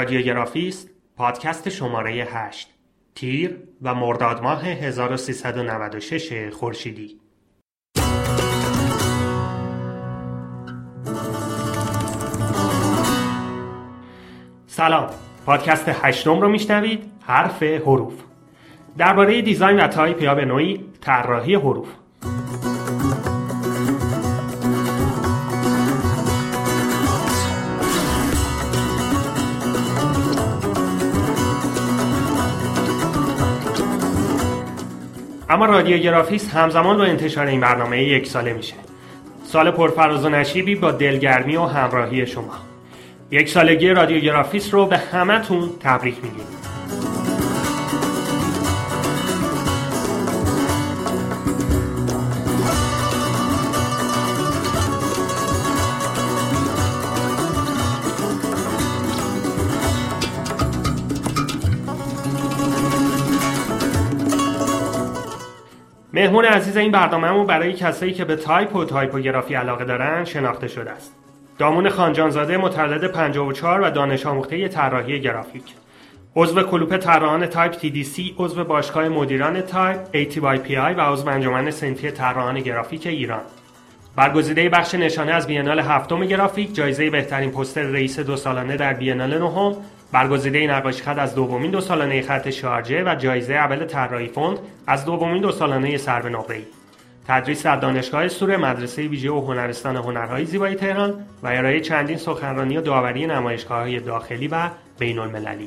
رادیو گرافیست، پادکست شماره 8 تیر و مرداد ماه 1396 خورشیدی. سلام، پادکست 8 رو میشنوید. حرف حروف درباره دیزاین و تایپ یا به نوعی طراحی حروف. اما رادیو گرافیست همزمان با انتشار این برنامه 1 ساله میشه. سال پرفراز و نشیبی با دلگرمی و همراهی شما. 1 سالگی رادیو گرافیست رو به همتون تبریک میگیم. مهمون عزیز این برنامه‌مون برای کسایی که به تایپ و تایپوگرافی علاقه دارن شناخته شده است. دامون خانجانزاده، متولد 54 و دانش آموخته طراحی گرافیک. عضو کلوپ طراحان تایپ TDC، عضو باشگاه مدیران تایپ ATYPI و عضو انجمن صنفی طراحان گرافیک ایران. برگزیده بخش نشانه از بینال 7 گرافیک، جایزه بهترین پوستر رئیس 2 سالانه در بینال 9، برگزیده نقاشی خط از 2مین 2 سالانه خط شارجه و جایزه اول طراحی فوند از 2مین 2 سالانه سرب نقره‌ای. تدریس در دانشگاه سوره، مدرسه ویژه و هنرستان هنرهای زیبای تهران و ارائه چندین سخنرانی و داوری نمایشگاه‌های داخلی و بین‌المللی.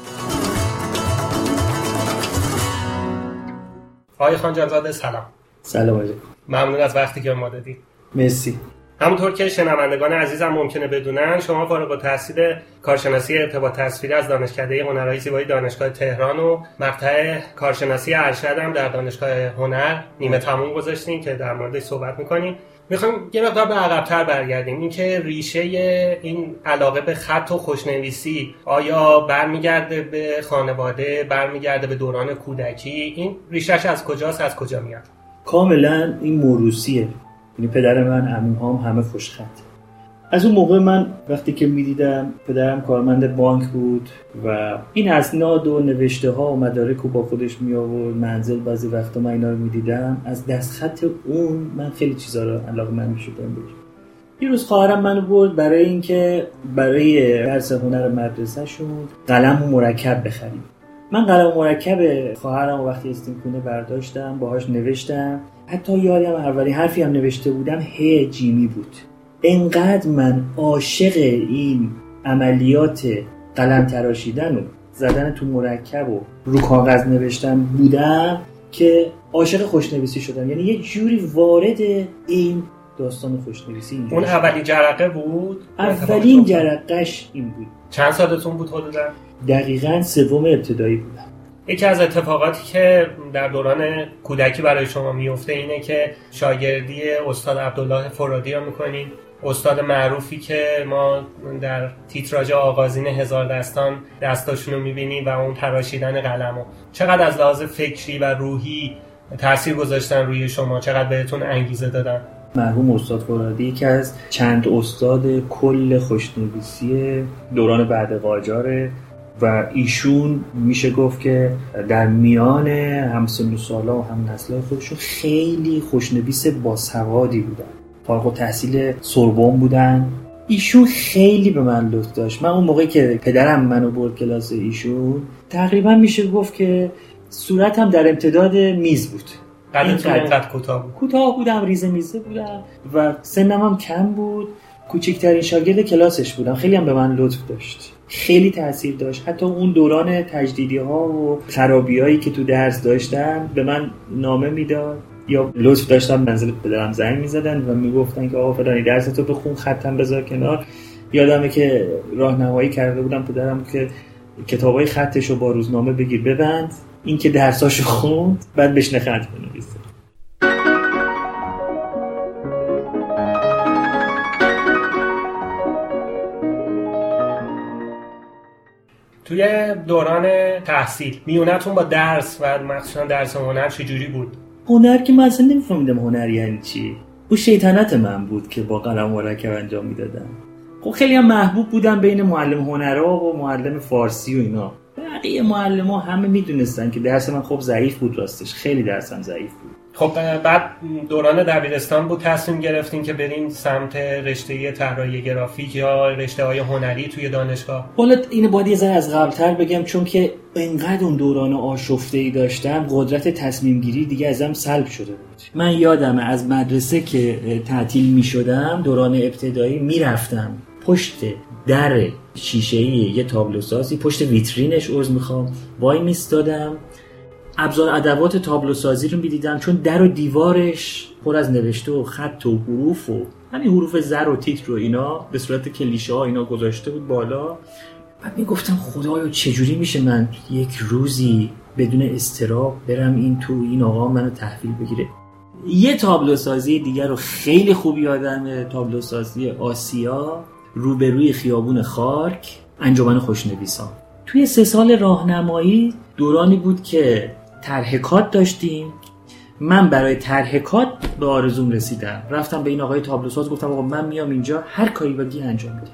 آقای خانجانزاده سلام. سلام علیکم. ممنون از وقتی که به ما دادید. مرسی. همونطور که شنوندگان عزیزم ممکنه بدونن، شما فارغ التحصیل کارشناسی ارتباط تصویری از دانشکده هنرهای زیبای دانشگاه تهران و مقطع کارشناسی ارشد هم در دانشگاه هنر نیمه تموم گذاشتین که در موردش صحبت می‌کنیم. می‌خوایم یه مقدار به عقب‌تر برگردیم. اینکه ریشه این علاقه به خط و خوشنویسی آیا برمیگرده به خانواده، برمیگرده به دوران کودکی؟ این ریشه‌اش از کجاست، از کجا میاد؟ کاملا این موروثیه. یعنی پدر من، عموم همه خوشخط. از اون موقع من وقتی که میدیدم پدرم کارمند بانک بود و این اسناد و نوشته ها و مدارک رو با خودش می آورد منزل، بعضی وقتا من اینا رو میدیدم، از دستخط اون من خیلی چیزا رو علاقه‌مند میشدم بهش. یه روز خواهرم منو برد برای اینکه برای درس هنر مدرسه‌شون قلم و مرکب بخریم. من قلم و مرکب خواهرم وقتی استیم خونه برداشتم، باهاش نوشتم. حتی یادم اولین حرفی هم نوشته بودم ه جیمی بود. انقدر من عاشق این عملیات قلم تراشیدن و زدن تو مرکب و رو کاغذ نوشتن بودم که عاشق خوشنویسی شدم. یعنی یه جوری وارد این داستان خوشنویسی اینجوری. اون اولین جرقه بود؟ اولین جرقهش این بود. چند سالتون بود حدوداً؟ دقیقاً 3 ابتدایی بودم. یکی از اتفاقاتی که در دوران کودکی برای شما میفته اینه که شاگردی استاد عبدالله فرادی رو میکنین، استاد معروفی که ما در تیتراژ آغازین هزار دستان دستاشون رو میبینیم و اون تراشیدن قلمو. چقدر از لحاظ فکری و روحی تأثیر گذاشتن روی شما؟ چقدر بهتون انگیزه دادن؟ مرحوم استاد فرادی که از چند استاد کل خوشنویسی دوران بعد قاجاره و ایشون میشه گفت که در میان همسن و سالا و هم نسل‌های خودشون خیلی خوشنویس باسوادی بودن. فارغ التحصیل سوربن بودن. ایشون خیلی به من لطف داشت. من اون موقعی که پدرم منو برد کلاس ایشون تقریبا میشه گفت که صورتم در امتداد میز بود. قدتون اینقدر کوتاه بود؟ کوتاه بودم، ریزه میزه بودم و سنم هم کم بود. کوچکترین شاگرد کلاسش بودم. خیلی هم به من لطف داشت. خیلی تأثیر داشت. حتی اون دوران تجدیدی ها و خرابی هایی که تو درس داشتم به من نامه میداد یا لطف داشتم منزل پدرم زنگ میزدن و میگفتن که آقا فلانی درستو بخون، خطم بذار کنار. یادمه که راهنمایی کرده بودم پدرم که کتابای خطشو با روزنامه بگیر ببند، این که درساشو خوند بعد بشینه خط بنویسه. توی دوران تحصیل میونتون با درس و مخصوصا درس هنر چجوری بود؟ هنر که من اصلا نمیفهمیدم هنر یعنی چی. اون شیطنت من بود که با قلم مرکب انجام میدادم. خب خیلی هم محبوب بودم بین معلم هنرها و معلم فارسی و اینا. بقیه معلم‌ها همه میدونستن که درس من خب ضعیف بود، راستش خیلی درسم ضعیف بود. خب بعد دوران دبیرستان بود تصمیم گرفتین که برین سمت رشته طراحی گرافیک یا رشته‌های هنری توی دانشگاه؟ حالا اینو باید یه ذره از قبل‌تر بگم، چون که اینقدر اون دوران آشفته‌ای داشتم قدرت تصمیم گیری دیگه ازم سلب شده بود. من یادمه از مدرسه که تعطیل می‌شدم دوران ابتدایی میرفتم پشت در شیشه‌ای یه تابلوسازی، پشت ویترینش وای میستادم، ابزار ادوات تابلوسازی رو میدیدم، چون در و دیوارش پر از نوشته و خط و حروف و همین حروف زر و تیتر رو اینا به صورت کلیشه ها اینا گذاشته بود بالا. بعد میگفتم خدایا چجوری میشه من یک روزی بدون اضطراب برم این آقا منو تحویل بگیره. یه تابلوسازی دیگر رو خیلی خوب یادمه، تابلوسازی آسیا روبروی خیابون خارک، انجمن خوشنویسان. توی 3 سال راهنمایی دورانی بود که طرح کات داشتیم. من برای طرح کات به آرزوم رسیدم، رفتم به این آقای تابلوساز گفتم آقا من میام اینجا هر کاری بگی انجام میدم.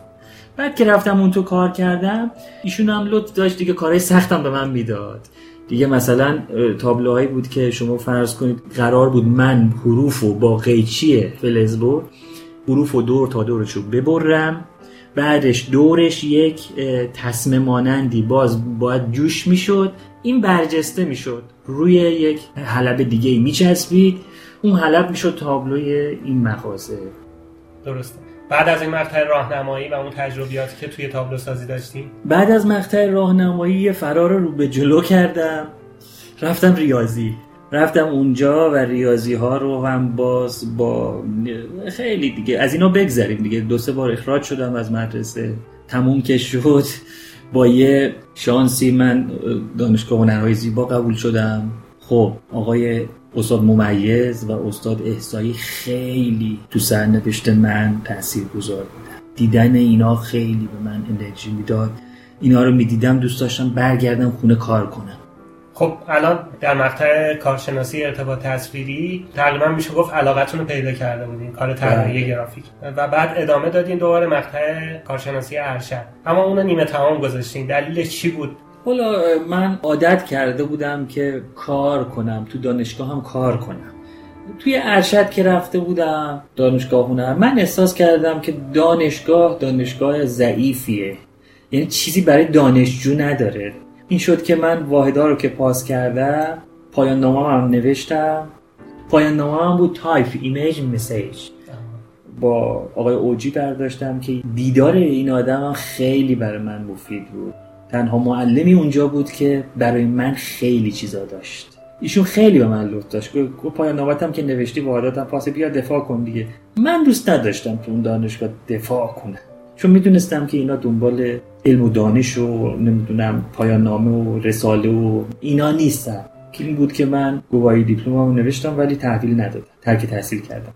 بعد که رفتم اون تو کار کردم، ایشون هم لطف داشت دیگه کارهای سختم به من میداد دیگه. مثلا تابلوهایی بود که شما فرض کنید قرار بود من حروفو با قیچی فلزبورد حروفو دور تا دورشو ببرم، بعدش دورش یک تسمه مانندی باز باید جوش میشد، این برجسته میشد روی یک حلب دیگه میچسبید، اون حلب میشد تابلوی این مغازه. درسته. بعد از این مقطع راهنمایی و اون تجربیاتی که توی تابلو سازی داشتیم، بعد از مقطع راهنمایی یه فرار رو به جلو کردم، رفتم ریاضی. رفتم اونجا و ریاضی ها رو هم باز با خیلی دیگه از اینا بگذاریم دیگه 2-3 بار اخراج شدم از مدرسه. تموم که شد با یه شانسی من دانشگاه هنرهای زیبا قبول شدم. خب آقای استاد ممیز و استاد احصایی خیلی تو سرنوشت من تاثیرگذار بودن. دیدن اینا خیلی به من انرژی میداد. اینا رو میدیدم دوست داشتم برگردم خونه کار کنم. خب الان در مقطع کارشناسی ارتباط تصویری تقریبا میشه گفت علاقتون رو پیدا کرده بودین، کار طراحی گرافیک، و بعد ادامه دادین دوباره مقطع کارشناسی ارشد، اما اون رو نیمه تمام گذاشتین. دلیلش چی بود؟ حالا من عادت کرده بودم که کار کنم، تو دانشگاه هم کار کنم. توی ارشد که رفته بودم دانشگاه هنر، من احساس کردم که دانشگاه ضعیفیه، یعنی چیزی برای دانشجو نداره. این شد که من واحدها رو که پاس کردم پایان نامه هم نوشتم. پایان نامه هم بود تایپ ایمیج مسیج، با آقای اوجی برداشتم که دیدار این آدم خیلی برای من مفید بود. تنها معلمی اونجا بود که برای من خیلی چیزا داشت. ایشون خیلی به من لطف داشت. گفت پایان نامه‌ام که نوشتی واحداتم پاس، بیا دفاع کن دیگه. من دوست نداشتم تو اون دانشگاه دفاع کنم، چون میدونستم که اینا دنبال علم و دانش و نمیدونم پایان نامه و رساله و اینا نیستن. این بود که من گواهی دیپلممو نوشتم ولی تحویل ندادم، ترک تحصیل کردم.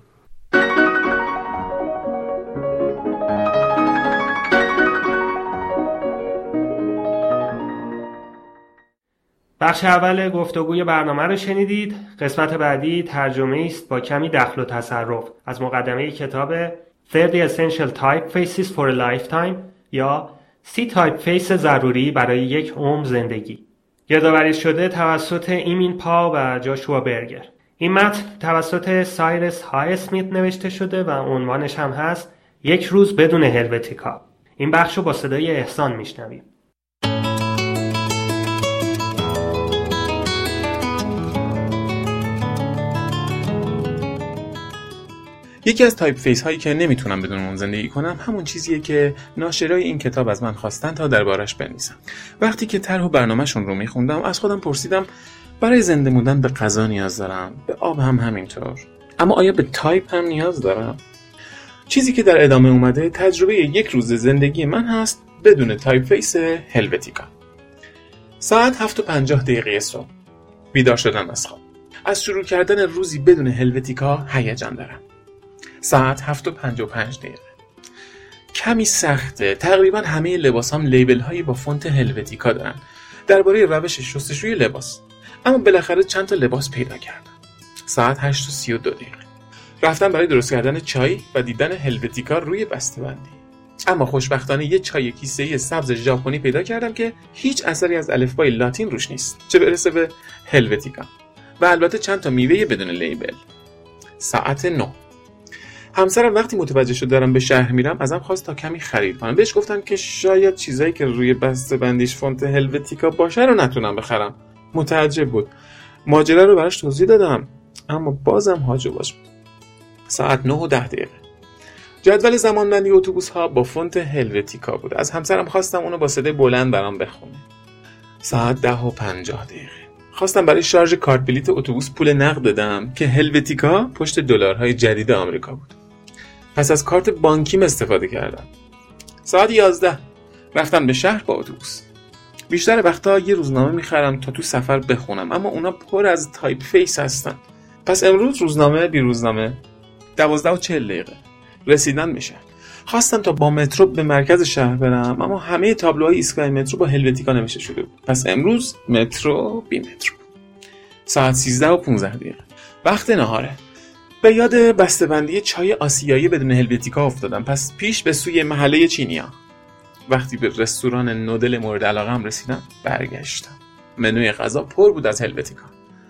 بخش اول گفتگوی برنامه رو شنیدید. قسمت بعدی ترجمه است با کمی دخل و تصرف از مقدمه کتاب 30 Essential Typefaces for a Lifetime یا 30 تایپفیس ضروری برای یک عمر زندگی، گردآوری شده توسط ایمین پا و جاشوا برگر. این متن توسط سایرس های اسمیت نوشته شده و عنوانش هم هست یک روز بدون هلوتیکا. این بخش رو با صدای احسان میشنویم. یکی از تایپ فیس هایی که نمیتونم بدون اون زندگی کنم همون چیزیه که ناشرای این کتاب از من خواستن تا دربارش بنویسم. وقتی که طرح و برنامه‌شون رو میخوندم از خودم پرسیدم برای زنده موندن به غذا نیاز دارم، به آب هم همینطور، اما آیا به تایپ هم نیاز دارم؟ چیزی که در ادامه اومده تجربه یک روز زندگی من هست بدون تایپ فیس هلوتیکا. ساعت 7:50 صبح بیدار شدم از خواب. از شروع کردن روزی بدون هلوتیکا هیجان دارم. ساعت 7:55. کمی سخته. تقریبا همه لباسام لیبل هایی با فونت هلوتیکا دارن درباره روش شستشوی لباس، اما بالاخره چند تا لباس پیدا کردم. ساعت 8:32. رفتم برای درست کردن چای و دیدن هلوتیکا روی بسته‌بندی. اما خوشبختانه یه چای کیسه‌ای سبز ژاپنی پیدا کردم که هیچ اثری از الفبای لاتین روش نیست، چه برسه به هلوتیکا، و البته چند تا میوه بدون لیبل. ساعت 9. همسرم وقتی متوجه شد دارم به شهر میرم ازم خواست تا کمی خرید کنم. بهش گفتم که شاید چیزایی که روی بسته بندیش فونت هلوتیکا باشه رو نتونم بخرم. متعجب بود. ماجرا رو براش توضیح دادم اما بازم هاجواج بود. ساعت 9:10. جدول زمانبندی اتوبوس ها با فونت هلوتیکا بود. از همسرم خواستم اونو با صدای بلند برام بخونه. ساعت 10:50. خواستم برای شارژ کارت بلیت اتوبوس پول نقد بدم که هلوتیکا پشت دلارهای جدید آمریکا بود. پس از کارت بانکیم استفاده کردم. ساعت 11 رفتم به شهر با اتوبوس. بیشتر وقتا یه روزنامه میخرم تا تو سفر بخونم، اما اونا پر از تایپ فیس هستن. پس امروز روزنامه بی روزنامه. 12:40 رسیدن میشه. خواستم تا با مترو به مرکز شهر برم، اما همه تابلوهای ایستگاه مترو با هلوتیکا نوشته شده بود. پس امروز مترو بی مترو. ساعت 13:15 وقت نهاره. به یاد بسته‌بندی چای آسیایی بدون هلوتیکا افتادم، پس پیش به سوی محله چینیا. وقتی به رستوران نودل مورد علاقه‌ام رسیدم برگشتم. منوی غذا پر بود از هلوتیکا.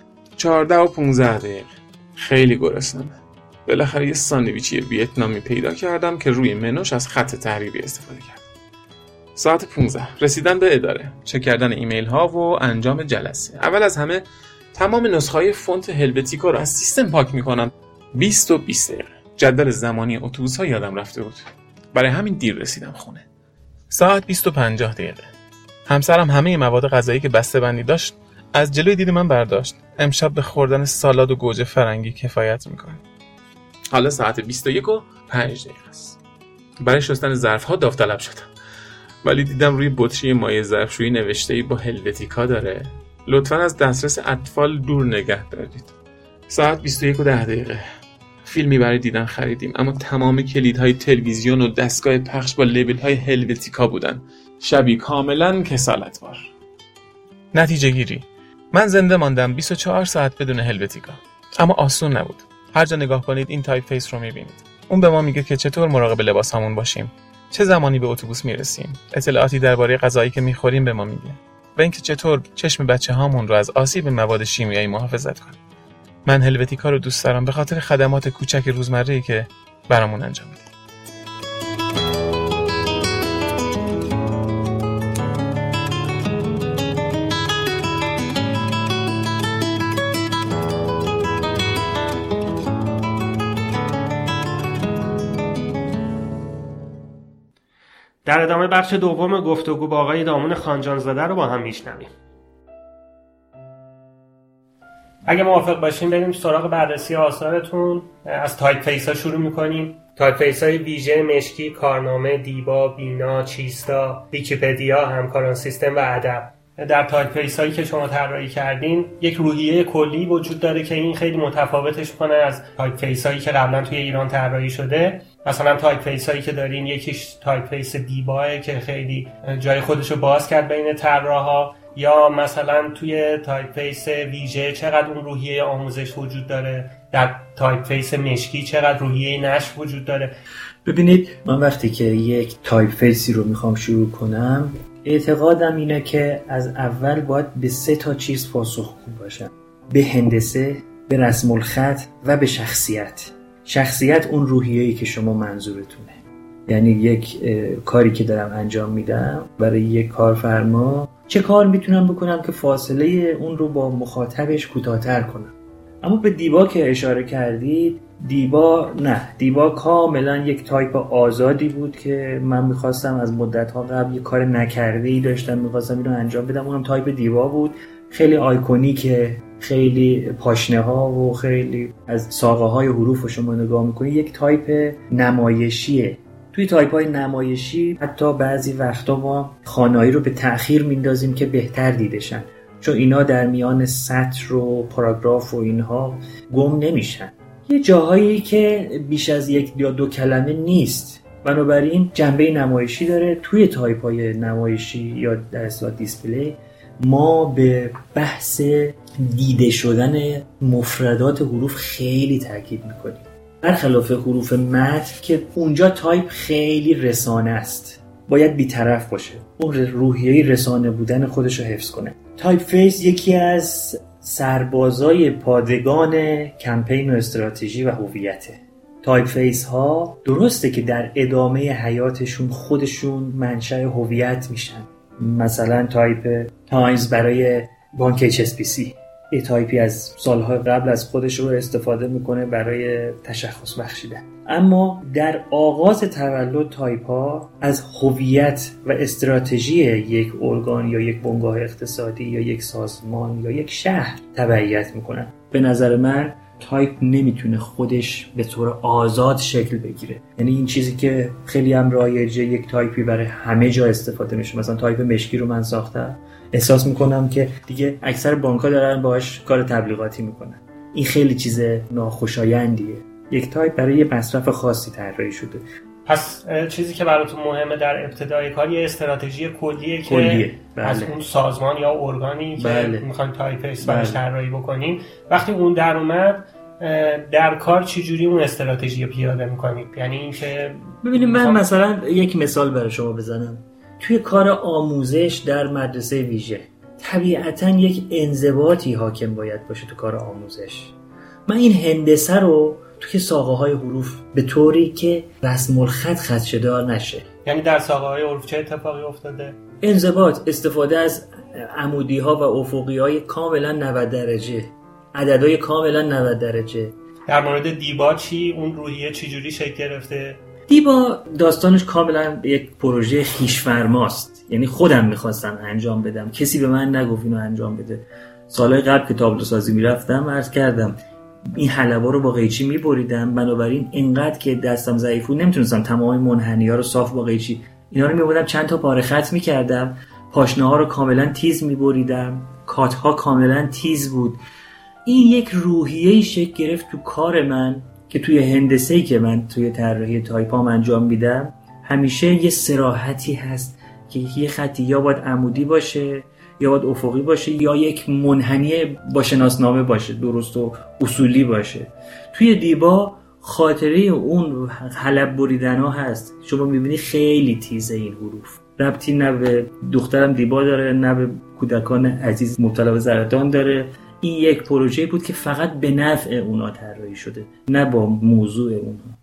14:15 خیلی گرسنمه. بالاخره یه ساندویچی ویتنامی پیدا کردم که روی منوش از خط تحریری استفاده کرد. ساعت 15 رسیدن به اداره، چک کردن ایمیل ها و انجام جلسه. اول از همه تمام نسخه‌های فونت هلوتیکا رو از سیستم پاک می‌کنم. 20:20 جدول زمانی اتوبوس‌ها یادم رفته بود. برای همین دیر رسیدم خونه. ساعت 20:50 همسرم همه مواد غذایی که بسته‌بندی داشت از جلوی دید من برداشت. امشب به خوردن سالاد و گوجه فرنگی کفایت می‌کنه. حالا ساعت 21:05 است. برای شستن ظرف‌ها داوطلب شدم، ولی دیدم روی بطری مایع ظرفشویی نوشته‌ای با هلوتیکا داره. لطفاً از دسترس اطفال دور نگه دارید. ساعت 21:10 فیلمی برای دیدن خریدیم، اما تمام کلیدهای تلویزیون و دستگاه پخش با لیبل‌های هلوتیکا بودن. شبی کاملاً کسالت‌بار. نتیجه گیری: من زنده ماندم 24 ساعت بدون هلوتیکا، اما آسون نبود. هر جا نگاه کنید این تایپ فیس رو می‌بینید. اون به ما میگه که چطور مراقب لباسامون باشیم، چه زمانی به اتوبوس میرسیم، اطلاعاتی درباره غذایی که می‌خوریم به ما میگه، و اینکه چطور چشم بچه‌هامون رو از آسیب مواد شیمیایی محافظت کنیم. من هلوتیکا رو دوست دارم به خاطر خدمات کوچک روزمره‌ای که برامون انجام میده. در ادامه بخش دوم گفتگو با آقای دامون خانجانزاده رو با هم میشنویم. اگه موافق باشین بریم سراغ بررسی آثارتون. از تایپ فیس ها شروع میکنیم. تایپ فیس های ویژه، مشکی، کارنامه، دیبا، بینا، چیستا، ویکی‌پدیا، همکاران سیستم و ادب. در تایپ فیس هایی که شما طراحی کردین یک روحیه کلی وجود داره که این خیلی متفاوتش کنه از تایپ فیس هایی که قبلا توی ایران طراحی شده. مثلا تایپ فیس هایی که دارین، یکیش تایپ فیس دیباه که خیلی جای خودشو باز کرد بین طراحا، یا مثلا توی تایپ فیس ویژه چقدر اون روحیه آموزش وجود داره، در تایپ فیس مشکی چقدر روحیه نشر وجود داره. ببینید، من وقتی که یک تایپ فیسی رو میخوام شروع کنم اعتقادم اینه که از اول باید به 3 چیز پاسخگو باشم: به هندسه، به رسم الخط و به شخصیت. شخصیت اون روحیه‌ای که شما منظورتونه. یعنی یک کاری که دارم انجام میدم برای یک کارفرما، چه کار میتونم بکنم که فاصله اون رو با مخاطبش کوتاه‌تر کنم. اما به دیبا که اشاره کردید، دیبا کاملا یک تایپ آزادی بود که من میخواستم از مدت‌ها قبل یک کار نکرده‌ای داشتم، میخواستم اینو انجام بدم. اونم تایپ دیبا بود، خیلی آیکونیکه، خیلی پاشنه‌ها و خیلی از ساقه‌های حروف رو شما نگاه می‌کنید یک تایپ نمایشیه. توی تایپ‌های نمایشی حتی بعضی وقتا ما خوانایی رو به تأخیر میندازیم که بهتر دیده شن، چون اینا در میان سطر و پاراگراف و اینها گم نمیشن. یه جاهایی که بیش از 1 یا 2 کلمه نیست، بنابراین جنبه نمایشی داره. توی تایپ‌های نمایشی یا در اصطلاح دیسپلی ما به بحث دیده شدن مفردات حروف خیلی تاکید میکنیم. برخلاف حروف متن که اونجا تایپ خیلی رسانه است، باید بی‌طرف باشه، اون روحیه رسانه بودن خودش رو حفظ کنه. تایپ فیس یکی از سربازای پادگان کمپین و استراتژی و هویته. تایپ فیس ها درسته که در ادامه حیاتشون خودشون منشأ هویت میشن. مثلا تایپ تایمز برای بانک HSBC یه تایپی از سالهای قبل از خودش رو استفاده میکنه برای تشخص بخشیدن. اما در آغاز تولد تایپ ها از هویت و استراتژی یک ارگان یا یک بنگاه اقتصادی یا یک سازمان یا یک شهر تبعیت میکنن. به نظر من تایپ نمیتونه خودش به طور آزاد شکل بگیره. یعنی این چیزی که خیلی هم رایجه، یک تایپی برای همه جا استفاده میشه. مثلا تایپ مشکی رو من ساختم، احساس میکنم که دیگه اکثر بانک‌ها دارن باهاش کار تبلیغاتی میکنن. این خیلی چیز ناخوشایندیه. یک تایپ برای یه مصرف خاصی طراحی شده. پس چیزی که براتون مهمه در ابتدای کار یه استراتژی کلیه که از اون سازمان یا ارگانی که میخواین تایپ اسمش طراحی بکنین، وقتی اون در اومد در کار چجوری اون استراتژی پیاده میکنید؟ یعنی این که ببینید من مثلا یک مثال برای شما بزنم. توی کار آموزش در مدرسه ویژه طبیعتاً یک انضباطی حاکم باید باشه تو کار آموزش. من این هندسه رو توی ساقه‌های حروف به طوری که رسم الخط خدشه‌دار نشه. یعنی در ساقه‌های حروف چه اتفاقی افتاده؟ انضباط، استفاده از عمودی‌ها و افقی‌های کاملاً 90 درجه، عددهای کاملاً 90 درجه. در مورد دیبا چی؟ اون روحیه چجوری شکل گرفته؟ دیبا داستانش کاملاً یک پروژه خویش‌فرماست. یعنی خودم می‌خواستم انجام بدم، کسی به من نگفت اینو انجام بده. سالهای قبل که تابلو سازی می‌رفتم عرض کردم این حلبا رو با قیچی می‌بریدم، بنابراین اینقدر که دستم ضعیف بود نمیتونستم تمام منحنی‌ها رو صاف با قیچی، اینا رو می‌بردم چند تا پاره خط می‌کردم، پاشنه‌ها رو کاملاً تیز می‌بریدم، کات‌ها کاملاً تیز بود. این یک روحیه‌ای شکل گرفت تو کار من که توی هندسه‌ای که من توی طراحی تایپام انجام میدم همیشه یه صراحتی هست که یه خطی یا باید عمودی باشه یا باید افقی باشه یا یک منحنی با شناسنامه باشه، درست و اصولی باشه. توی دیبا خاطره اون حلب بریدن‌ها هست. شما می‌بینی خیلی تیزه این حروف. ربطی نه به دخترم دیبا داره نه به کودکان عزیز مبتلا به سرطان داره. این یک پروژه بود که فقط به نفع اونا طراحی شده، نه با موضوع اونها.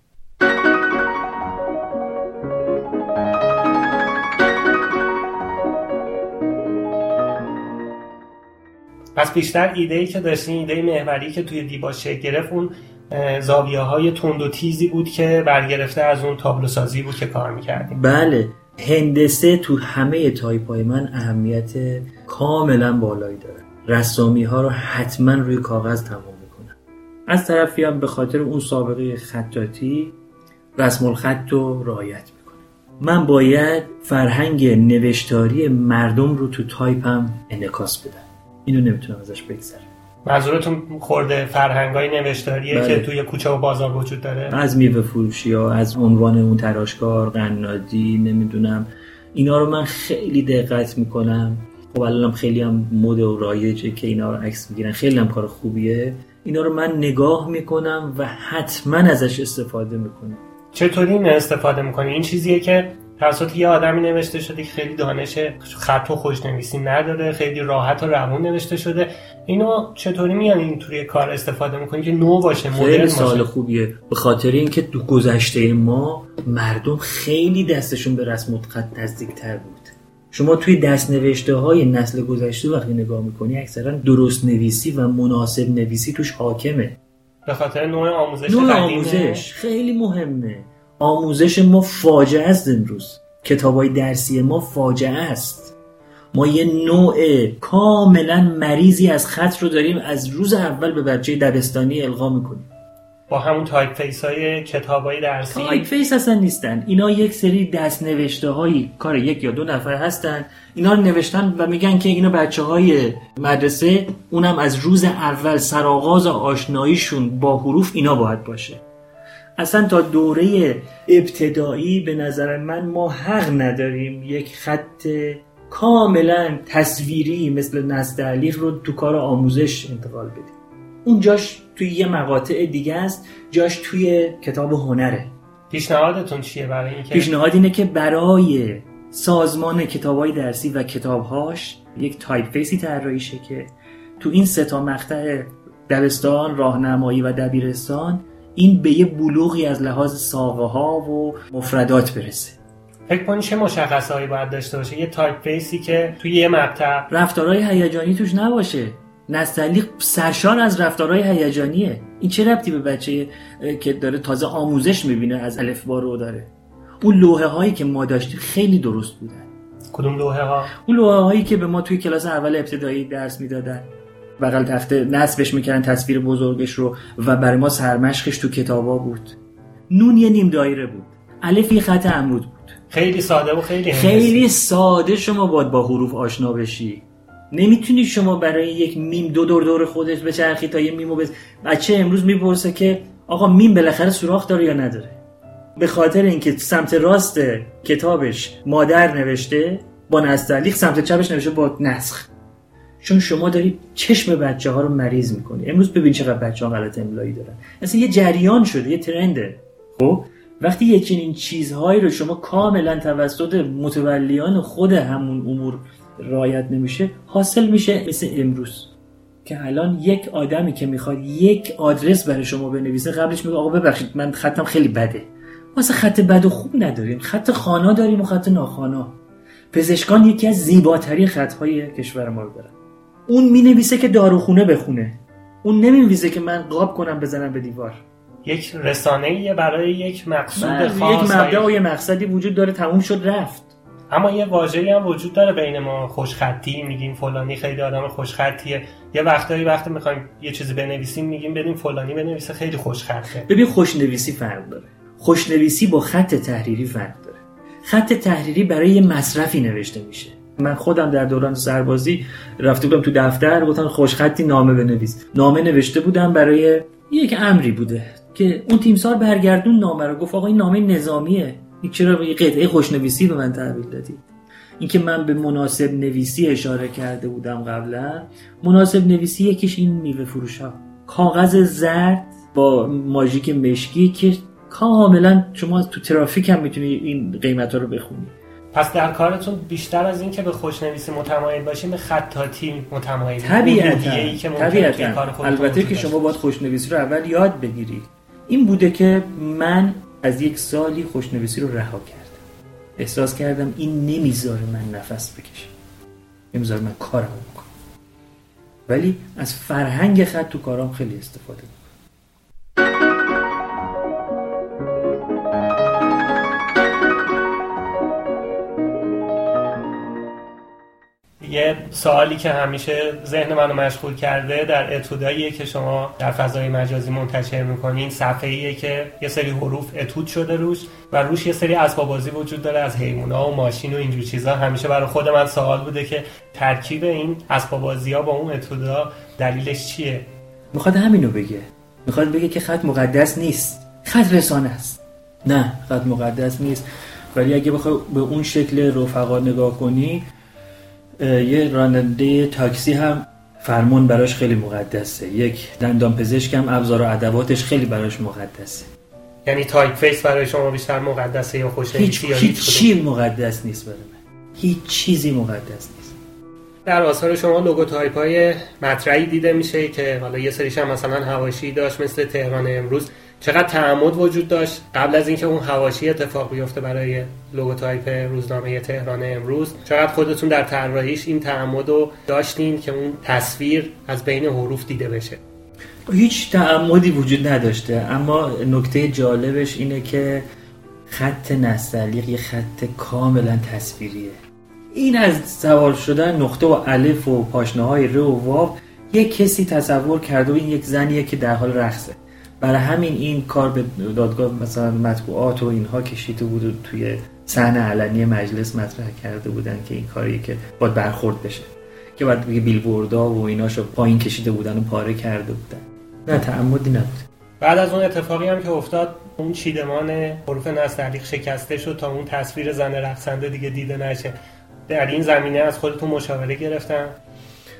پس بیشتر ایده‌ای که داشتین، ایده محوری که توی دیبا شکل گرفت، اون زاویه‌های تند و تیزی بود که برگرفته از اون تابلو سازی بود که کار می‌کردیم. بله، هندسه تو همه تایپ‌های من اهمیت کاملا بالایی داره. رسامی ها رو حتما روی کاغذ تمام میکنم. از طرفی هم به خاطر اون سابقه خطاطی رسم الخط رو رعایت میکنم. من باید فرهنگ نوشتاری مردم رو تو تایپم انعکاس بدم. اینو نمیتونم ازش بگذرم. منظورتون خورده فرهنگای نوشتاریه که توی کوچه و بازار وجود داره؟ از میوه فروشی ها، از عنوان اون تراشکار، قنادی، نمیدونم، اینا رو من خیلی دقت میکنم. خب الانم خیلی هم مد و رایجه که اینا رو عکس میگیرن، خیلی هم کار خوبیه. اینا رو من نگاه میکنم و حتما ازش استفاده میکنم. چطوری این استفاده میکنی؟ این چیزیه که توسط یه آدمی نوشته شده که خیلی دانش خط و خوشنویسی نداره، خیلی راحت و روون نوشته شده. اینو چطوری میان این توی کار استفاده میکنی که نو باشه، مدرن باشه؟ خیلی سوال خوبیه. به خاطر اینکه تو گذشته ما مردم خیلی دستشون به رسم الخط نزدیک‌تر بود. شما توی دست‌نوشته‌های نسل گذشته وقتی نگاه می‌کنی اکثرا درست نویسی و مناسب نویسی توش حاکمه. به خاطر نوع آموزش نوع آموزش خیلی مهمه. آموزش ما فاجعه است امروز. کتاب‌های درسی ما فاجعه است. ما یه نوع کاملا مریضی از خط رو داریم از روز اول به بچه دبستانی القا می‌کنیم. با همون تایپ فیس های کتابای درسی. تایپ فیس اصلا نیستن اینا، یک سری دست نوشته هایی کار یک یا دو نفر هستن، اینا رو نوشتن و میگن که اینا بچه‌های مدرسه، اونم از روز اول سرآغاز آشناییشون با حروف اینا باید باشه. اصلا تا دوره ابتدایی به نظر من ما حق نداریم یک خط کاملا تصویری مثل نصد علیق رو تو کار آموزش انتقال بدیم. اونجاش توی یه مقاطع دیگه است، جاش توی کتاب هنره. پیشنهادتون چیه برای اینکه؟ پیشنهاد اینه که برای سازمان کتاب‌های درسی و کتاب‌هاش یک تایپ فیسی طراحی شه که تو این 3 مقطع دبستان، راهنمایی و دبیرستان این به یه بلوغی از لحاظ ساقه‌ها و مفردات برسه. فکر کنی چه مشخصهایی باید داشته باشه یه تایپ فیسی که توی یه مقطع رفتارهای هیجانی توش نباشه؟ نستعلیق سرشار از رفتارهای هیجانیه. این چه ربطی به بچه که داره تازه آموزش میبینه از الف با رو داره؟ اون لوحه هایی که ما داشتیم خیلی درست بودن. کدوم لوحه ها؟ اون لوحه هایی که به ما توی کلاس اول ابتدایی درس میدادن، بغل تخته نصبش میکردن تصویر بزرگش رو و برای ما سرمشقش تو کتابا بود. نون یه نیم دایره بود، الف یه خط عمود بود. خیلی ساده و خیلی ساده. شما باید با حروف آشنا بشی. نمیتونی شما برای یک میم دور خودش بچرخی تا یه میمو بچه امروز میپرسه که آقا میم بالاخره سوراخ داره یا نداره؟ به خاطر اینکه سمت راست کتابش مادر نوشته با نستعلیق، سمت چپش نوشته با نسخ. چون شما داری چشم بچه‌ها رو مریض میکنی. امروز ببین چقدر بچه‌ها غلط املایی دارن. اصلا یه جریان شده، یه ترنده. خب وقتی یه چنین چیزهایی رو شما کاملا توسط متولیان خود همون امور رعایت نمیشه، حاصل میشه مثل امروز که الان یک آدمی که میخواد یک آدرس برای شما بنویسه قبلش میگه آقا ببخشید من خطم خیلی بده. واسه خط بد و خوب نداریم، خط خوانا داریم و خط ناخوانا. پزشکان یکی از زیباترین خطهای کشور ما رو دارن. اون مینویسه که داروخونه بخونه، اون نمینویسه که من قاب کنم بزنم به دیوار. یک رسانه‌ای برای یک مقصود خاص، یک مبدأ و یک مقصدی وجود داره، تموم شد رفت. اما یه واژه‌ای هم وجود داره بین ما، خوشخطی. میگیم فلانی خیلی آدم خوشخطیه. یه وقتی میخوایم یه چیزی بنویسیم میگیم بدیم فلانی بنویسه خیلی خوشخطه. ببین خوشنویسی فرق داره. خوشنویسی با خط تحریری فرق داره. خط تحریری برای یه مصرفی نوشته میشه. من خودم در دوران سربازی رفته بودم تو دفتر، گفتن خوشخطی نامه بنویس. نامه نوشته بودم برای یک امری بوده که اون تیمسار برگردون نامه رو، گفت آقا این نامه نظامیه، این چرا یه قطعه خوشنویسی به من تحویل دادی؟ این که من به مناسب نویسی اشاره کرده بودم قبلا. مناسب نویسی یکیش این میوه فروشا، کاغذ زرد با ماژیک مشکی که کاملا شما تو ترافیک هم میتونی این قیمتا رو بخونی. پس در کارتون بیشتر از این که به خوشنویسی متمایل باشین به خطاطی متمایل. طبیعتاً. البته که شما باید خوشنویسی رو اول یاد بگیری. این بوده که من از یک سالی خوشنویسی رو رها کردم. احساس کردم این نمیذاره من نفس بکشم، نمیذاره من کارم بکنم. ولی از فرهنگ خط تو کارام خیلی استفاده میکنم. یه سوالی که همیشه ذهن منو مشغول کرده در اتوداییه که شما در فضای مجازی منتشر میکنین، صفحه‌ایه که یه سری حروف اتود شده روش و روش یه سری اسباب بازی وجود داره از حیونا و ماشین و اینجور چیزا. همیشه برای خود من سوال بوده که ترکیب این اسباب بازی‌ها با اون اتودا دلیلش چیه؟ میخواد همینو بگه. میخواد بگه که خط مقدس نیست، خط رسانه است. نه، خط مقدس نیست. ولی اگه بخوای به اون شکل رفقا نگاه کنی، یه راننده تاکسی هم فرمون براش خیلی مقدسه. یک دندان پزشک هم ابزار و ادواتش خیلی براش مقدسه. یعنی تایپ فیس برای شما بیشتر مقدسه یا خوشنویسی؟ هیچ چیزی مقدس نیست برای من. هیچ چیزی مقدس نیست. در آثار شما لوگوتایپ‌های مطرحی دیده میشه که حالا یه سریش هم مثلا حواشی داشت مثل تهران امروز. چقدر تعمد وجود داشت قبل از اینکه اون حواشی اتفاق بیفته برای لوگوتایپ روزنامه تهران امروز؟ چقدر خودتون در طراحیش این تعمد رو داشتین که اون تصویر از بین حروف دیده بشه؟ هیچ تعمدی وجود نداشته، اما نکته جالبش اینه که خط نستعلیق یه خط کاملا تصویریه. این از سوار شدن نقطه و الف و پاشنه‌های ر و واو یک کسی تصور کرده و این یک زنیه که در حال رقصه. برای همین این کار به دادگاه مثلا مطبوعات و اینها کشیده بود و توی صحنه علنی مجلس مطرح کرده بودن که این کاریه که باید برخورد بشه، که بعد دیگه بیلبوردها و ایناشو پایین کشیده بودن و پاره کرده بودن. نه، تعمدی نبود. بعد از اون اتفاقی هم که افتاد، اون چیدمان حروف نستعلیق شکسته شد تا اون تصویر زن رقصنده دیگه دیده نشه. در این زمینه از خودتون مشاوره گرفتن؟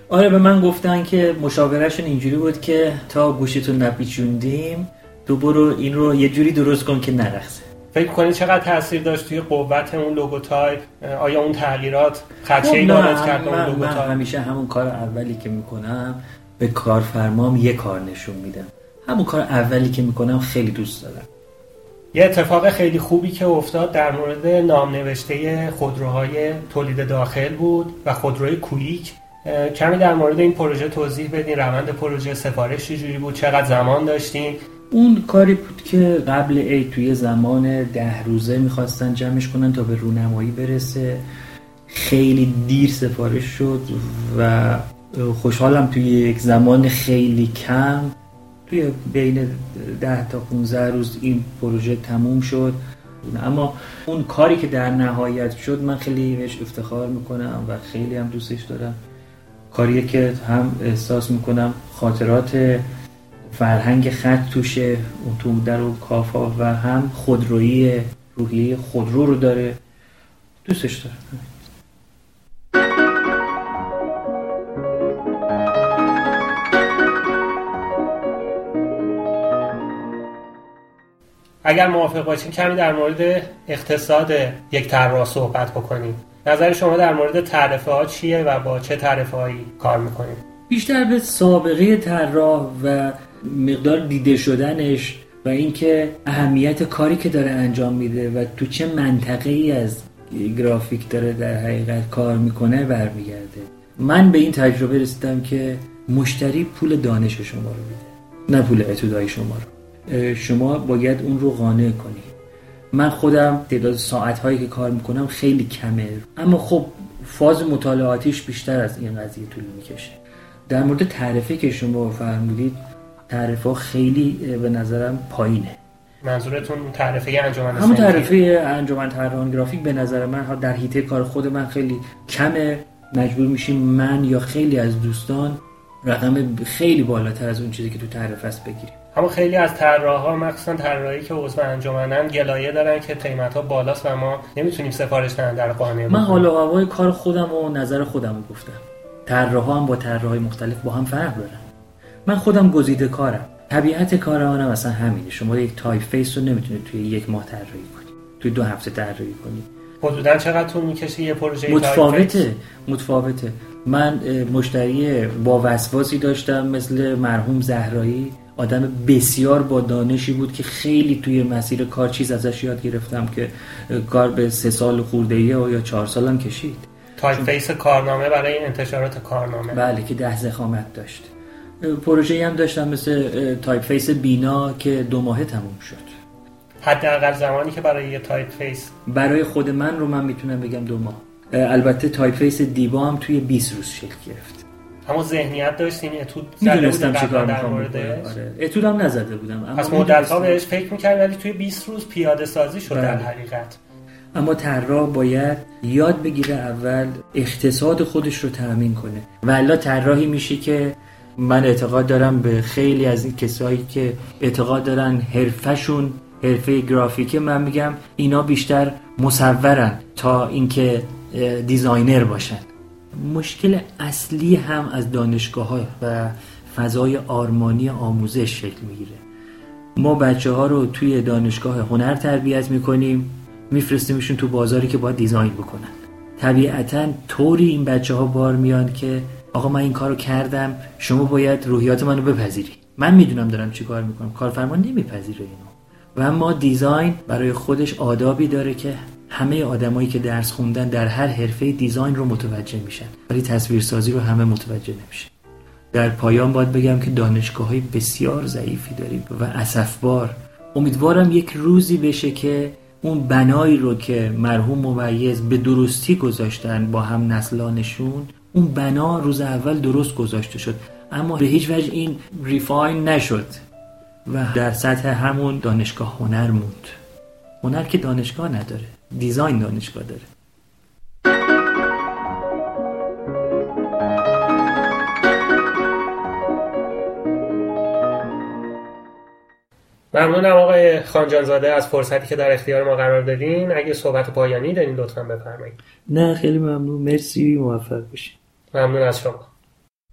آره به من گفتن که مشاورهشون اینجوری بود که تا گوشتو نپیچوندیم تو برو این رو یه جوری درست کن که نرقصه. فکر کنید چقدر تاثیر داشت توی قوت اون لوگوتایپ؟ آیا اون تغییرات خدشه‌ای وارد کرد اون لوگوتایپ؟ من همیشه همون کار اولی که میکنم به کارفرمام یه کار نشون میدم. همون کار اولی که میکنم خیلی دوست دارم. یه اتفاق خیلی خوبی که افتاد در مورد نامنوشته خودروهای تولید داخل بود و خودروی کویک. کمی در مورد این پروژه توضیح بدین. روند پروژه، سفارش چجوری بود؟ چقدر زمان داشتین؟ اون کاری بود که قبل عید توی زمان 10 روزه میخواستن جمعش کنن تا به رونمایی برسه. خیلی دیر سفارش شد و خوشحالم توی یک زمان خیلی کم، توی بین 10 تا 15 روز این پروژه تموم شد. اما اون کاری که در نهایت شد من خیلی بهش افتخار میکنم و خیلی هم دوستش دارم. کاریه که هم احساس میکنم خاطرات فرهنگ خط توشه، اون تو در و کافا، و هم خودرویی روحیه خودرو رو داره. دوستش دارم. اگر موافق باشین کمی در مورد اقتصاد یک طراح صحبت بکنیم. نظر شما در مورد تعرفه ها چیه و با چه تعرفه هایی کار میکنیم؟ بیشتر به سابقه طراح و مقدار دیده شدنش و اینکه اهمیت کاری که داره انجام میده و تو چه منطقه ای از گرافیک داره در حقیقت کار میکنه برمیگرده. من به این تجربه رسیدم که مشتری پول دانش شما رو میده، نه پول اتودای شما رو. شما باید اون رو قانع کنی. من خودم تعداد ساعت‌هایی که کار میکنم خیلی کمه، اما خب فاز مطالعاتیش بیشتر از این قضیه طول میکشه. در مورد تعرفه که شما فرمودید، تعرفه خیلی به نظرم پایینه. منظورتون تعرفه انجمن؟ همون تعرفه انجمن طراحان گرافیک به نظر من در حیطه کار خود من خیلی کمه. مجبور میشیم من یا خیلی از دوستان رقم خیلی بالاتر از اون چیزی که تو تعرفه است بگیریم. اما خیلی از طراحا، مخصوصا طراحی که عضو انجمنن، گلایه دارن که قیمت‌ها بالاست و ما نمیتونیم سفارش دهنده رو قانع کنیم. من حال و هوای کار خودم و نظر خودم رو گفتم. طراحا هم با طراحای مختلف با هم فرق دارن. من خودم گزیده کارم. طبیعت کار منم اصلا همینه. شما یک تایپ فیس رو نمیتونید توی 1 ماه طراحی کنید. توی 2 هفته طراحی کنید. حدوداً چقدر طول میکشه یه پروژه متفاوته. من مشتری با وسواسی داشتم مثل مرحوم زهرایی، آدم بسیار با دانشی بود که خیلی توی مسیر کار چیز ازش یاد گرفتم که کار به 3 سال خورده‌ای یا 4 سال هم کشید. تایپ فیس کارنامه برای انتشارات کارنامه. بله که 10 ضخامت داشت. پروژه‌ای هم داشتم مثل تایپ فیس بینا که 2 ماه تموم شد. حداقل زمانی که برای یه تایپ فیس برای خود من رو من میتونم بگم 2 ماه. البته تایپ فیس دیبا هم توی 20 روز شکل گرفت. اما ذهنیت داشتین؟ اتود میدونستم چی کار میخوام بکنم. آره. اتود هم نزده بودم. پس مدت‌ها بهش فکر می‌کردم ولی توی 20 روز پیاده سازی شد در حقیقت. اما طراح باید یاد بگیره اول اقتصاد خودش رو تأمین کنه. والا طراحی میشه که من اعتقاد دارم به خیلی از این کسایی که اعتقاد دارن حرفشون حرفه گرافیکه، من میگم اینا بیشتر مصورن تا اینکه دیزاینر باشن. مشکل اصلی هم از دانشگاه‌ها و فضای آرمانی آموزش شکل میگیره. ما بچه‌ها رو توی دانشگاه هنر تربیت میکنیم، میفرستیمشون تو بازاری که باید دیزاین بکنن. طبیعتاً طوری این بچه‌ها بار میان که آقا من این کارو کردم، شما باید روحیات منو بپذیری. من میدونم دارم چی کار میکنم، کارفرما نمیپذیره اینو. و اما دیزاین برای خودش آدابی داره که همه آدمایی که درس خوندن در هر حرفه دیزاین رو متوجه میشن، ولی تصویرسازی رو همه متوجه نمیشن. در پایان باید بگم که دانشگاه‌های بسیار ضعیفی داریم و اسفبار. امیدوارم یک روزی بشه که اون بنایی رو که مرحوم ممیز به درستی گذاشتن با هم نسلانشون، اون بنا روز اول درست گذاشته شد، اما به هیچ وجه این ریفاین نشد و در سطح همون دانشگاه هنر موند. هنر که دانشگاه نداره، دیزاین دانشگاه داره. ممنونم آقای خانجانزاده از فرصتی که در اختیار ما قرار دادین. اگه صحبت پایانی دارین لطفاً بفرمایید. نه خیلی ممنون، مرسی، موفق باشین. ممنون از شما.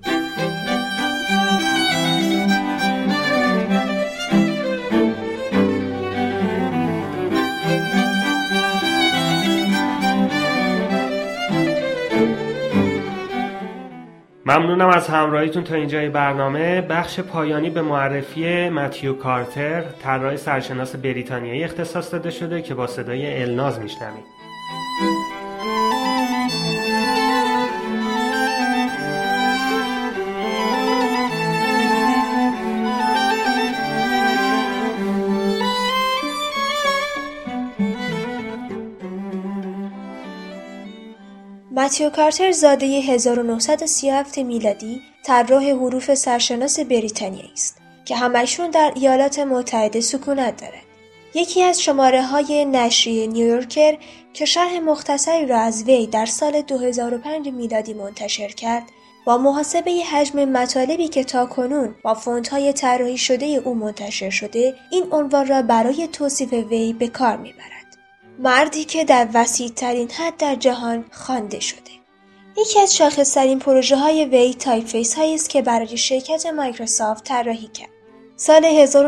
ممنونم از همراهیتون تا اینجای برنامه. بخش پایانی به معرفی متیو کارتر، طراح سرشناس بریتانیایی اختصاص داده شده که با صدای الناز میشنوید. متیو کارتر زاده 1937 میلادی طراح حروف سرشناس بریتانیایی است که همشون در ایالات متحده سکونت دارند. یکی از شماره‌های نشریه نیویورکر که شرح مختصری را از وی در سال 2005 میلادی منتشر کرد، با محاسبه حجم مطالبی که تاکنون با فونت‌های طراحی شده او منتشر شده، این عنوان را برای توصیف وی به کار می‌برد. مردی که در وسیع‌ترین حد در جهان خوانده شده. یکی از شاخص‌ترین پروژه‌های وی تایپ فیس هایی است که برای شرکت مایکروسافت طراحی کرد. سال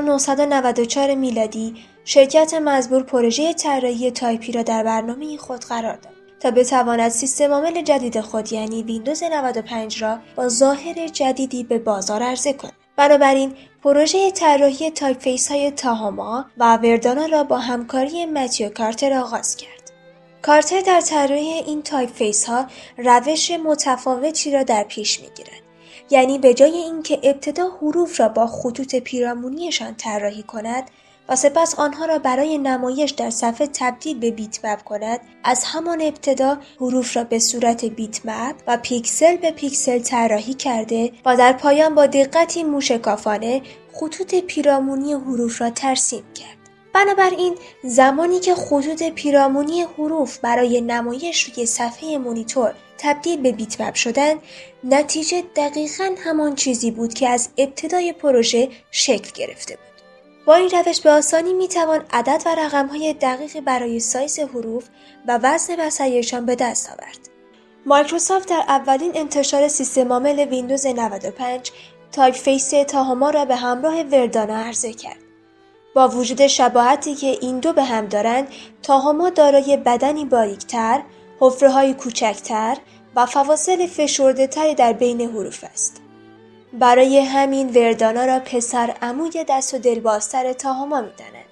1994 میلادی شرکت مزبور پروژه طراحی تایپی را در برنامه خود قرار داد تا بتواند سیستم عامل جدید خود یعنی ویندوز 95 را با ظاهر جدیدی به بازار عرضه کند. بنابراین پروژه طراحی تایپ فیس های تاهاما و وردانا را با همکاری متیو کارتر آغاز کرد. کارتر در طراحی این تایپ فیس ها روش متفاوتی را در پیش می‌گیرد. یعنی به جای اینکه ابتدا حروف را با خطوط پیرامونیشان طراحی کند و سپس آنها را برای نمایش در صفحه تبدیل به بیت مپ کند، از همان ابتدا حروف را به صورت بیت مپ و پیکسل به پیکسل طراحی کرده و در پایان با دقتی موشکافانه خطوط پیرامونی حروف را ترسیم کرد. بنابراین زمانی که خطوط پیرامونی حروف برای نمایش روی صفحه مانیتور تبدیل به بیت مپ شدند، نتیجه دقیقاً همان چیزی بود که از ابتدای پروژه شکل گرفته بود. با این روش به آسانی میتوان عدد و رقم‌های دقیقی برای سایز حروف و وزن بصریشان به دست آورد. مایکروسافت در اولین انتشار سیستم عامل ویندوز 95 تایپ فیس تاهاما را به همراه وردانا عرضه کرد. با وجود شباهتی که این دو به هم دارند، تاهاما دارای بدنی باریک‌تر، حفره‌های کوچکتر و فواصل فشرده‌تری در بین حروف است. برای همین وردانا را پسر عموی دست و دلبازتر تاهاما می‌دانند.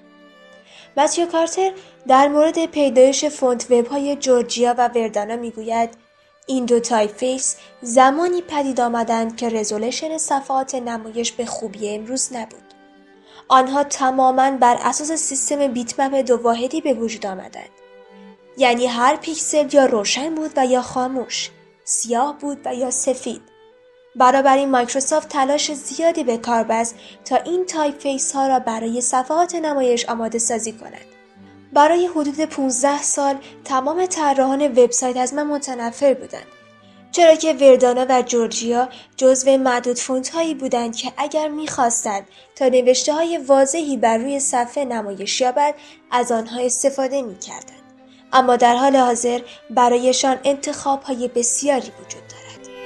متیو کارتر در مورد پیدایش فونت وب‌های جورجیا و وردانا می‌گوید این دو تایپ فیس زمانی پدید آمدند که رزولوشن صفحات نمایش به خوبی امروز نبود. آنها تماماً بر اساس سیستم بیت مپ دو واحدی به وجود آمدند. یعنی هر پیکسل یا روشن بود و یا خاموش، سیاه بود و یا سفید. بنابراین مایکروسافت تلاش زیادی به کار بست تا این تایپ فیس ها را برای صفحات نمایش آماده سازی کند. برای حدود 15 سال تمام طراحان وبسایت از من متنفر بودند، چرا که وردانا و جورجیا جزو معدود فونت هایی بودند که اگر می‌خواستند تا نوشته های واضحی بر روی صفحه نمایش یابد از آنها استفاده می‌کردند. اما در حال حاضر برایشان انتخاب های بسیاری وجود دارد.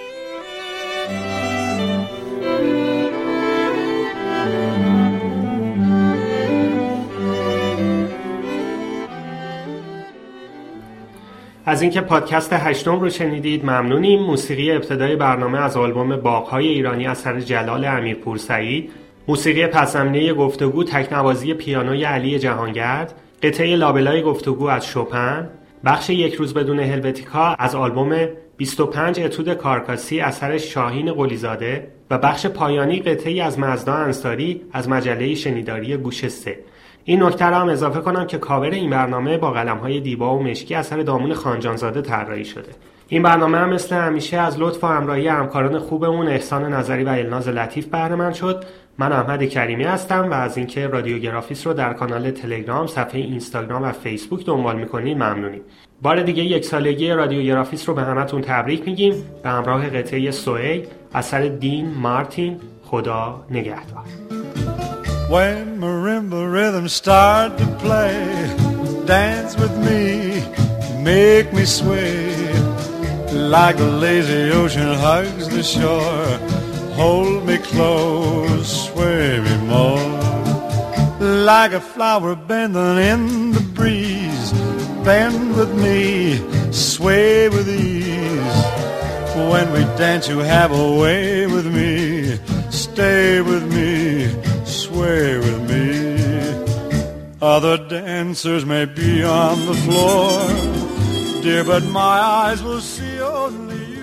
از اینکه پادکست 8 رو شنیدید ممنونیم. موسیقی ابتدای برنامه از آلبوم باغ‌های ایرانی اثر جلال امیرپورسعید، موسیقی پس‌زمینه گفتگو تکنوازی پیانوی علی جهانگرد، قطعه لابلای گفتگو از شوپن، بخش یک روز بدون هلوتیکا از آلبوم 25 اتود کارکاسی اثر شاهین قلیزاده و بخش پایانی قطعی از مزدا انصاری از مجله شنیداری گوش 3. این نکته را هم اضافه کنم که کاور این برنامه با قلم‌های دیبا و مشکی اثر دامون خانجانزاده طراحی شده. این برنامه هم مثل همیشه از لطف و همراهی همکاران خوبمون احسان نظری و الناز لطیف بهره مند شد. من احمد کریمی هستم و از اینکه رادیوگرافیست رو در کانال تلگرام، صفحه اینستاگرام و فیسبوک دنبال می‌کنید ممنونیم. بار دیگه یک سالگی رادیوگرافیست رو به همتون تبریک میگیم به همراه قطعه سوی اثر دین مارتین. خدا نگهدار. When marimba rhythms start to play, dance with me, make me sway, like the lazy ocean hugs the shore, hold me close, sway me more, like a flower bending in the breeze, bend with me, sway with ease, when we dance you have a way with me. Stay with me, sway with me. Other dancers may be on the floor, dear, but my eyes will see only you.